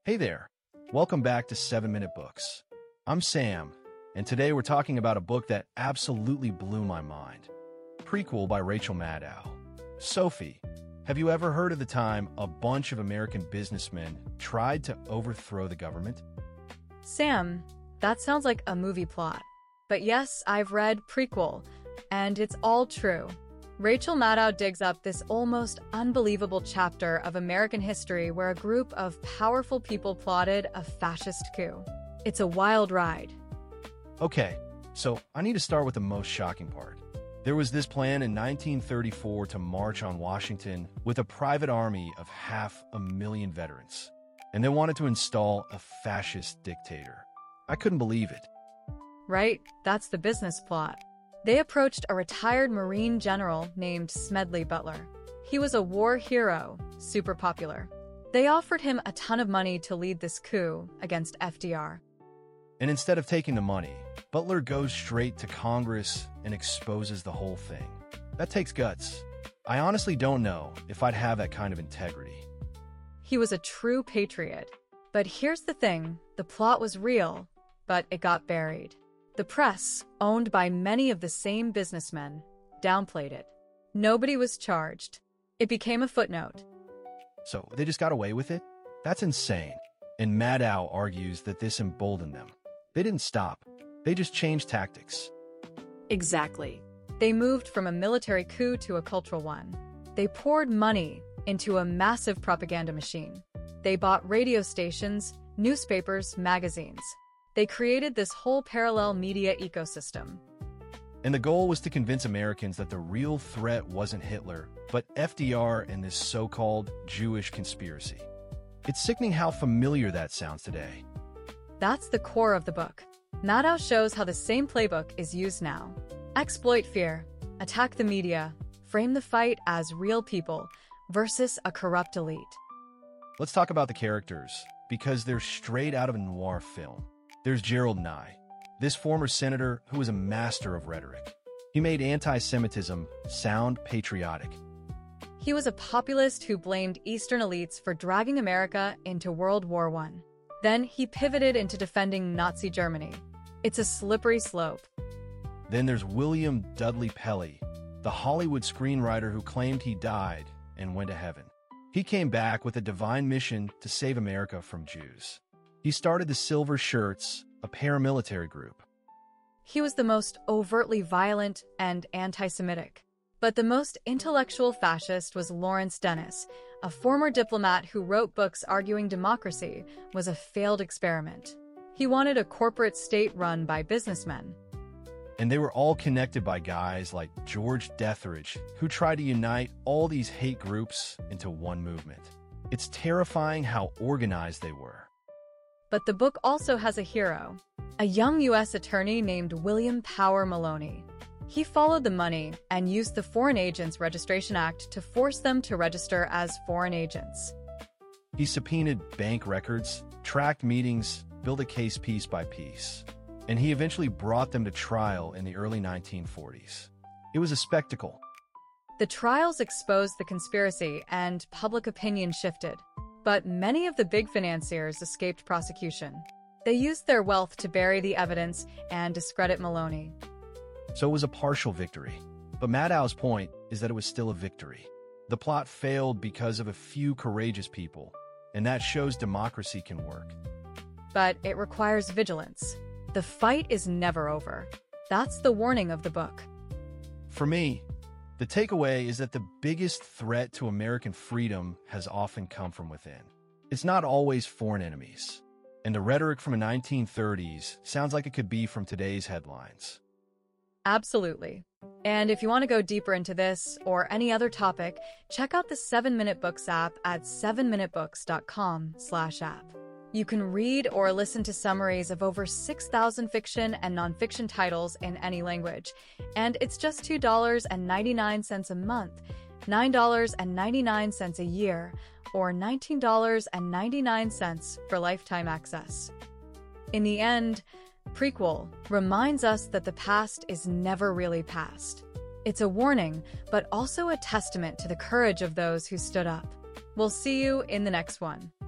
Hey there. Welcome back to 7 Minute Books. I'm Sam, and today we're talking about a book that absolutely blew my mind. Prequel by Rachel Maddow. Sophie, have you ever heard of the time a bunch of American businessmen tried to overthrow the government? Sam, that sounds like a movie plot. But yes, I've read Prequel, and it's all true. Rachel Maddow digs up this almost unbelievable chapter of American history where a group of powerful people plotted a fascist coup. It's a wild ride. Okay, so I need to start with the most shocking part. There was this plan in 1934 to march on Washington with a private army of 500,000 veterans, and they wanted to install a fascist dictator. I couldn't believe it. Right? That's the business plot. They approached a retired Marine general named Smedley Butler. He was a war hero, super popular. They offered him a ton of money to lead this coup against FDR. And instead of taking the money, Butler goes straight to Congress and exposes the whole thing. That takes guts. I honestly don't know if I'd have that kind of integrity. He was a true patriot. But here's the thing, the plot was real, but it got buried. The press, owned by many of the same businessmen, downplayed it. Nobody was charged. It became a footnote. So they just got away with it? That's insane. And Maddow argues that this emboldened them. They didn't stop. They just changed tactics. Exactly. They moved from a military coup to a cultural one. They poured money into a massive propaganda machine. They bought radio stations, newspapers, magazines. They created this whole parallel media ecosystem. And the goal was to convince Americans that the real threat wasn't Hitler, but FDR and this so-called Jewish conspiracy. It's sickening how familiar that sounds today. That's the core of the book. Maddow shows how the same playbook is used now. Exploit fear, attack the media, frame the fight as real people versus a corrupt elite. Let's talk about the characters, because they're straight out of a noir film. There's Gerald Nye, this former senator who was a master of rhetoric. He made anti-Semitism sound patriotic. He was a populist who blamed Eastern elites for dragging America into World War I. Then he pivoted into defending Nazi Germany. It's a slippery slope. Then there's William Dudley Pelley, the Hollywood screenwriter who claimed he died and went to heaven. He came back with a divine mission to save America from Jews. He started the Silver Shirts, a paramilitary group. He was the most overtly violent and anti-Semitic. But the most intellectual fascist was Lawrence Dennis, a former diplomat who wrote books arguing democracy was a failed experiment. He wanted a corporate state run by businessmen. And they were all connected by guys like George Deatherage, who tried to unite all these hate groups into one movement. It's terrifying how organized they were. But the book also has a hero, a young U.S. attorney named William Power Maloney. He followed the money and used the Foreign Agents Registration Act to force them to register as foreign agents. He subpoenaed bank records, tracked meetings, built a case piece by piece, and he eventually brought them to trial in the early 1940s. It was a spectacle. The trials exposed the conspiracy and public opinion shifted. But many of the big financiers escaped prosecution. They used their wealth to bury the evidence and discredit Maloney. So it was a partial victory. But Maddow's point is that it was still a victory. The plot failed because of a few courageous people, and that shows democracy can work. But it requires vigilance. The fight is never over. That's the warning of the book. For me, the takeaway is that the biggest threat to American freedom has often come from within. It's not always foreign enemies. And the rhetoric from the 1930s sounds like it could be from today's headlines. Absolutely. And if you want to go deeper into this or any other topic, check out the 7 Minute Books app at 7minutebooks.com/app. You can read or listen to summaries of over 6,000 fiction and nonfiction titles in any language. And it's just $2.99 a month, $9.99 a year, or $19.99 for lifetime access. In the end, Prequel reminds us that the past is never really past. It's a warning, but also a testament to the courage of those who stood up. We'll see you in the next one.